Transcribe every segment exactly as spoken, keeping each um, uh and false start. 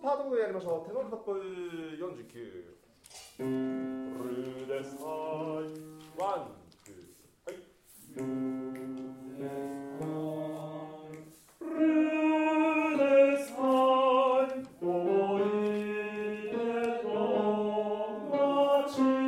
パートごでやりましょう。テノールトップよんじゅうきゅう。ルーです。はい。ワン、ツー、はい。ルーです。ルーです。はい。思い出の街。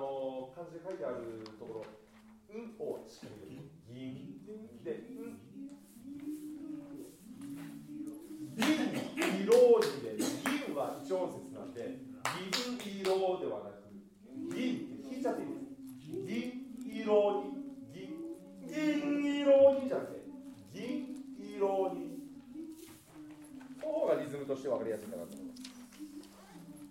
漢字で書いてあるところ、うんをしっかり言う。銀で、うん